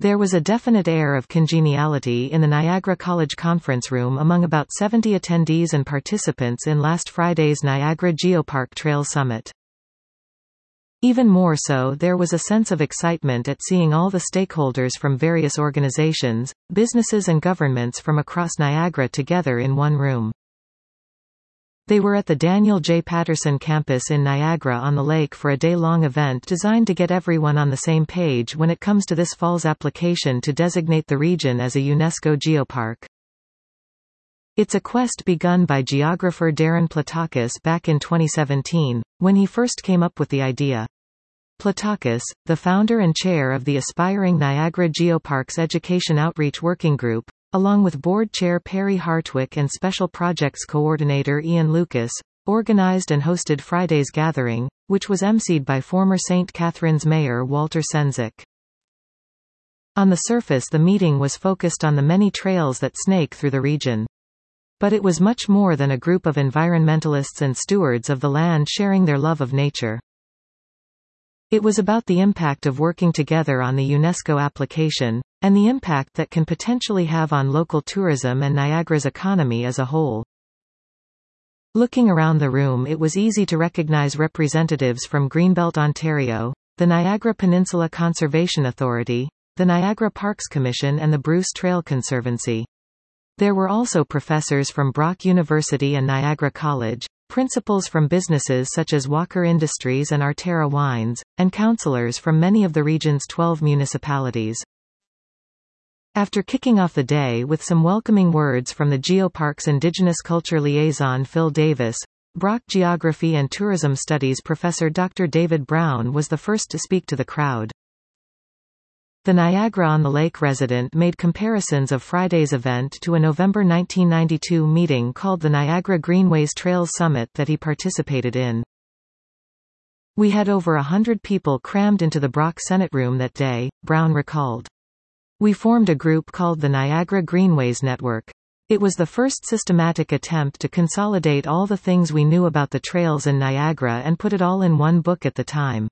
There was a definite air of congeniality in the Niagara College conference room among about 70 attendees and participants in last Friday's Niagara Geopark Trails Summit. Even more so, there was a sense of excitement at seeing all the stakeholders from various organizations, businesses and governments from across Niagara together in one room. They were at the Daniel J. Patterson campus in Niagara-on-the-Lake for a day-long event designed to get everyone on the same page when it comes to this fall's application to designate the region as a UNESCO geopark. It's a quest begun by geographer Darren Platakis back in 2017, when he first came up with the idea. Platakis, the founder and chair of the Aspiring Niagara Geoparks Education Outreach Working Group, along with board chair Perry Hartwick and special projects coordinator Ian Lucas, organized and hosted Friday's gathering, which was emceed by former St. Catharines Mayor Walter Sendzik. On the surface, the meeting was focused on the many trails that snake through the region. But it was much more than a group of environmentalists and stewards of the land sharing their love of nature. It was about the impact of working together on the UNESCO application, and the impact that can potentially have on local tourism and Niagara's economy as a whole. Looking around the room, it was easy to recognize representatives from Greenbelt Ontario, the Niagara Peninsula Conservation Authority, the Niagara Parks Commission and the Bruce Trail Conservancy. There were also professors from Brock University and Niagara College, principals from businesses such as Walker Industries and Arterra Wines, and councillors from many of the region's 12 municipalities. After kicking off the day with some welcoming words from the Geopark's Indigenous Culture Liaison Phil Davis, Brock Geography and Tourism Studies professor Dr. David Brown was the first to speak to the crowd. The Niagara-on-the-Lake resident made comparisons of Friday's event to a November 1992 meeting called the Niagara Greenways Trails Summit that he participated in. We had over 100 people crammed into the Brock Senate room that day, Brown recalled. We formed a group called the Niagara Greenways Network. It was the first systematic attempt to consolidate all the things we knew about the trails in Niagara and put it all in one book at the time.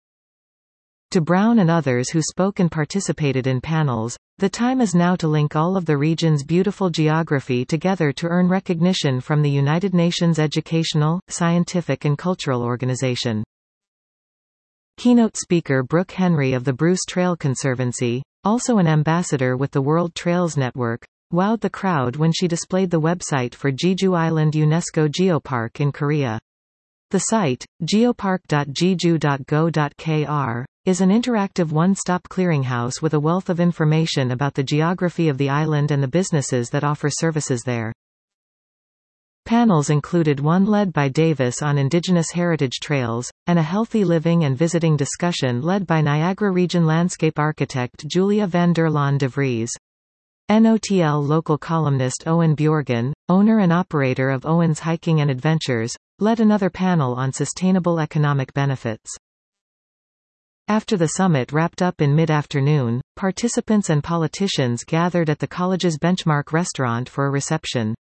To Brown and others who spoke and participated in panels, the time is now to link all of the region's beautiful geography together to earn recognition from the United Nations Educational, Scientific and Cultural Organization. Keynote speaker Brooke Henry of the Bruce Trail Conservancy, also an ambassador with the World Trails Network, wowed the crowd when she displayed the website for Jeju Island UNESCO Geopark in Korea. The site, geopark.jeju.go.kr, is an interactive one-stop clearinghouse with a wealth of information about the geography of the island and the businesses that offer services there. Panels included one led by Davis on Indigenous heritage trails, and a healthy living and visiting discussion led by Niagara Region landscape architect Julia van der Laan de Vries. NOTL local columnist Owen Bjorgen, owner and operator of Owen's Hiking and Adventures, led another panel on sustainable economic benefits. After the summit wrapped up in mid-afternoon, participants and politicians gathered at the college's Benchmark restaurant for a reception.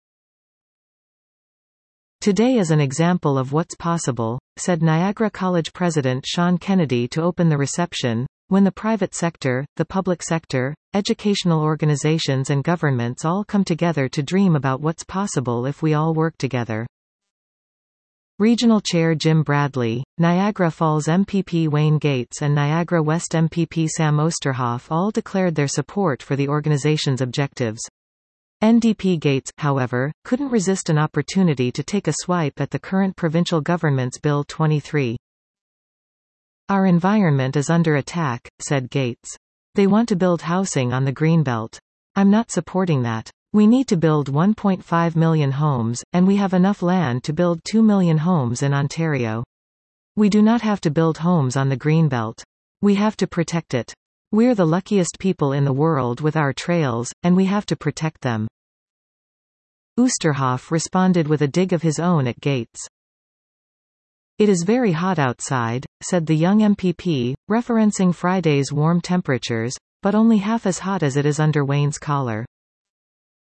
Today is an example of what's possible, said Niagara College President Sean Kennedy to open the reception, when the private sector, the public sector, educational organizations and governments all come together to dream about what's possible if we all work together. Regional Chair Jim Bradley, Niagara Falls MPP Wayne Gates and Niagara West MPP Sam Oosterhoff all declared their support for the organization's objectives. NDP Gates, however, couldn't resist an opportunity to take a swipe at the current provincial government's Bill 23. Our environment is under attack, said Gates. They want to build housing on the Greenbelt. I'm not supporting that. We need to build 1.5 million homes, and we have enough land to build 2 million homes in Ontario. We do not have to build homes on the Greenbelt. We have to protect it. We're the luckiest people in the world with our trails, and we have to protect them. Oosterhoff responded with a dig of his own at Gates. It is very hot outside, said the young MPP, referencing Friday's warm temperatures, but only half as hot as it is under Wayne's collar.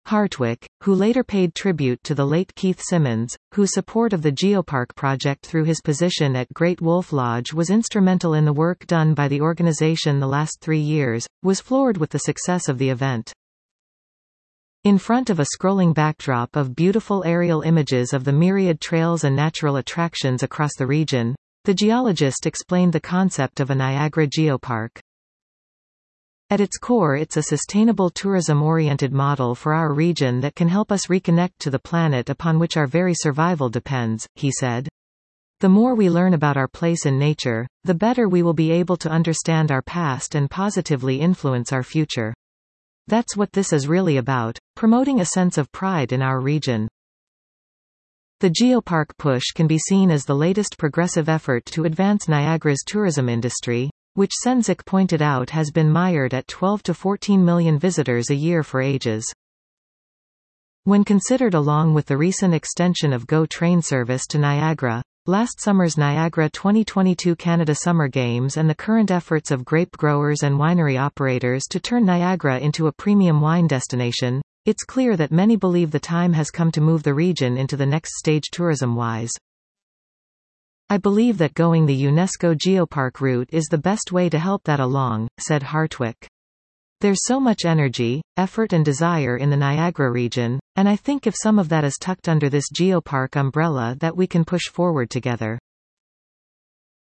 Hartwick, who later paid tribute to the late Keith Simmons, whose support of the Geopark project through his position at Great Wolf Lodge was instrumental in the work done by the organization the last 3 years, was floored with the success of the event. In front of a scrolling backdrop of beautiful aerial images of the myriad trails and natural attractions across the region, the geologist explained the concept of a Niagara Geopark. At its core, it's a sustainable tourism-oriented model for our region that can help us reconnect to the planet upon which our very survival depends, he said. The more we learn about our place in nature, the better we will be able to understand our past and positively influence our future. That's what this is really about, promoting a sense of pride in our region. The Geopark push can be seen as the latest progressive effort to advance Niagara's tourism industry, which Sendzik pointed out has been mired at 12 to 14 million visitors a year for ages. When considered along with the recent extension of GO train service to Niagara, last summer's Niagara 2022 Canada Summer Games and the current efforts of grape growers and winery operators to turn Niagara into a premium wine destination, it's clear that many believe the time has come to move the region into the next stage tourism-wise. I believe that going the UNESCO Geopark route is the best way to help that along, said Hartwick. There's so much energy, effort and desire in the Niagara region, and I think if some of that is tucked under this Geopark umbrella that we can push forward together.